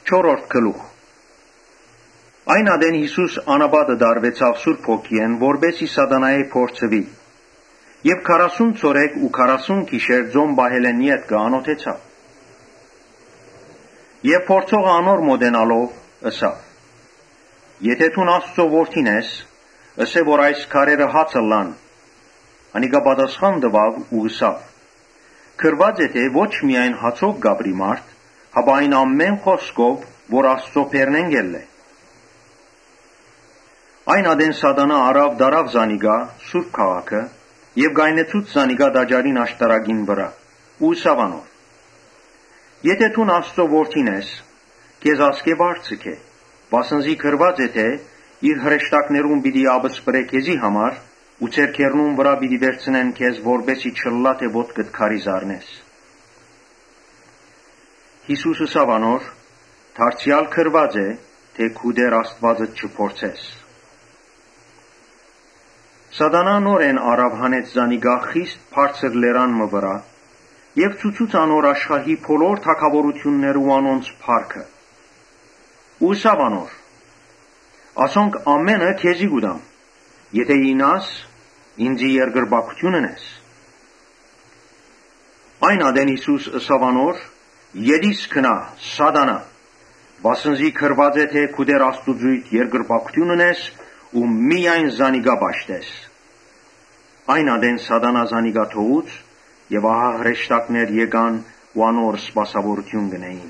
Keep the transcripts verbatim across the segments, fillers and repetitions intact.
Չորրորդ գլուխ։ Այն ադեն Հիսուս անաբադը դարվեցավ Սուրբ Հոգիեն, որբեսի սատանայի փորձվի, եւ քառասուն ցորեկ ու քառասուն գիշեր ձոմ բահելեն ետքը անոթեցավ։ Եվ փորձողը անոր մոտենալով ըսավ. Եթե դու Աստծո որդին ես, ըսե որ այս քարերը հացը լան։ Անիկա պատասխան տվավ ու ըսավ. Գրված է թե ոչ միայն հացով գաբրի մարդ, հապա այն ամեն խոսքով, որ Աստծո բերնեն է։ Այն ադեն սատանա արավ դարավ զանիգա Սուրբ քաղաքը եւ գայնեցուց զանիգա դաջարին աշտարակին վրա ու ըսավ անոր. Եթե դու Աստծո որդին ես, քեզ ասկե բարձիկ է, վասնզի գրված է թե իր հրեշտակներուն պիտի աբսպրե քեզի համար ու ցերքերնուն վրա պիտի վերցնեն քեզ, որբեսի չլլա թե ոտքդ քարի զարնես։ Հիսուս ըսավ անոր. Դարձյալ գրված է, թե քու դեր Աստվածդ չփորձես։ Սատանան նորեն արավ հանեց զանիգա խիստ բարձր լերան մը վրա եւ ցուցուց անոր աշխարհի բոլոր թագավորությունները ու անոնց փառքը։ Ու ըսավ անոր. ասոնք ամենը քեզի գուդամ, եթե ինաս ինձի երկրպագությունն ես։ Այն ադեն Հիսուս ըսավ անոր. Յետիս քնա, սատանա, վասնզի գրված է թե քու դեր Աստուծոյդ երկրպագությունն ես ու միայն զանիգա պաշտես։ Այն ադեն սատանա զանիգա թողուց եւ ահա հրեշտակներ եկան ու անոր սպասավորություն գնային։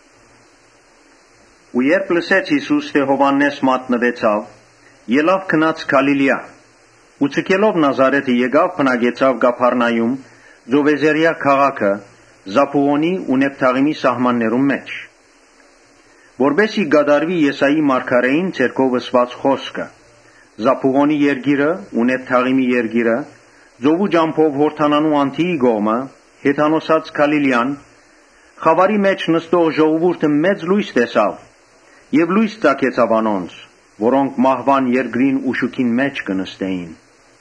Ու երբ լսեց Հիսուս թե Հովհաննես մատնվեցավ, ելավ գնաց Գալիլեա, ու ցկելով Նազարեթը եկավ բնակեցավ Կափառնայում, Ձովեզերիա քաղաքը, Զաբուղոնի ու Նեփթաղիմի սահմաններում մեջ, որբեսի գադարվի Եսայի մարգարեին ցերկով ըսված խոսքը. Զաբուղոնի երգիրը ու Նեփթաղիմի երգիրը, Ձովու ջամփով Հորդանանու անթիի գողմը, հեթանոսած Գալիլեան, խավարի մեջ նստող ժողովուրդը մեծ լույս տեսավ, եւ լույս ծագեցավ անոնց, որոնք մահվան երկրին ու շուքին մեջ կնստեին։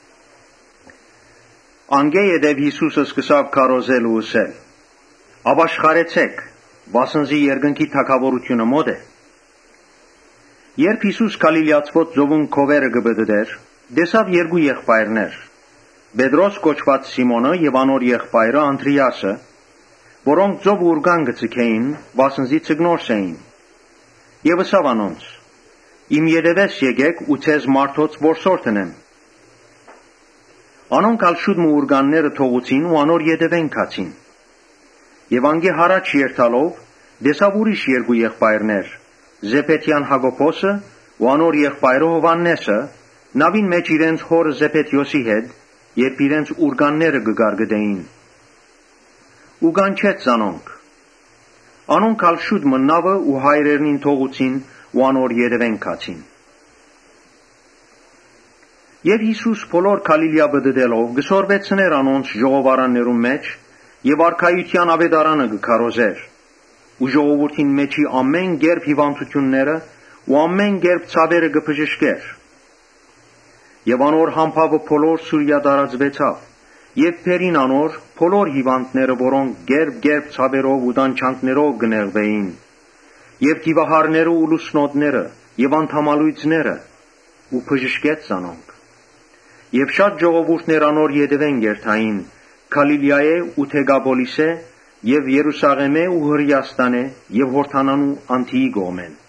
Անգե յետև Հիսուսը սկսավ քարոզել ու ըսել. Ապաշխարեցեք, վասնզի երկնքի թագավորությունը մոտ է։ Երբ Հիսուս Գալիլեացվոց Ձովուն քովերը գբդդեր, տեսավ երկու եղբայրներ, Պետրոս կոչված Սիմոնը եւ անոր եղբայրը Անդրեասը, որոնք ձով ուրգան գցքեին, վասնզի ցգնորս էին։ Եվ ըսավ անոնց. Իմ ետևես եկեք ու ցեզ մարդոց որսորդնեմ։ Անոնք ալ շուտ մը ուրգանները թողուցին ու անոր ետևեն քացին։ Եվ անգե հարաճ երթալով տեսավ ուրիշ երկու եղբայրներ, Զեբեդյան Հակոբոսը ու անոր եղբայրը Հովհաննեսը, նավին մեջ իրենց հորը Զեբեդիոսի հետ, երբ իրենց ուրգանները կգարգդեին։ Ու կանչեց անոնք։ Անոնք ալ շուտ մը նավը ու հայրերնին թողուցին ու անոր ետևեն քացին։ Եվ Հիսուս բոլոր Գալիլեա բդդելով գսորվեցներ անոնց ժողովարաններում մեջ եւ արքայության ավետարանը կքարոզեր ու ժողովրդին մեջի ամեն գերբ հիվանդությունները ու ամեն գերբ ցավերը կբժշկեր։ Եվ անոր համբավը բոլոր Սուրիա տարածվեցավ եւ բերին անոր բոլոր հիվանդները, որոնք գերբ-գերբ ցավերով ու տանջանքներով գնեղվեին, եւ դիվահարները ու լուսնոտները եւ անդամալույցները, ու բժշկեց անոնք։ Եվ շատ ժողովուրդներ անոր ետևեն երթային Գալիլեայե ու Դեկապոլիսե եւ Երուսաղեմե ու Հրեաստանե եւ Հորդանանու անթիի գոմեն։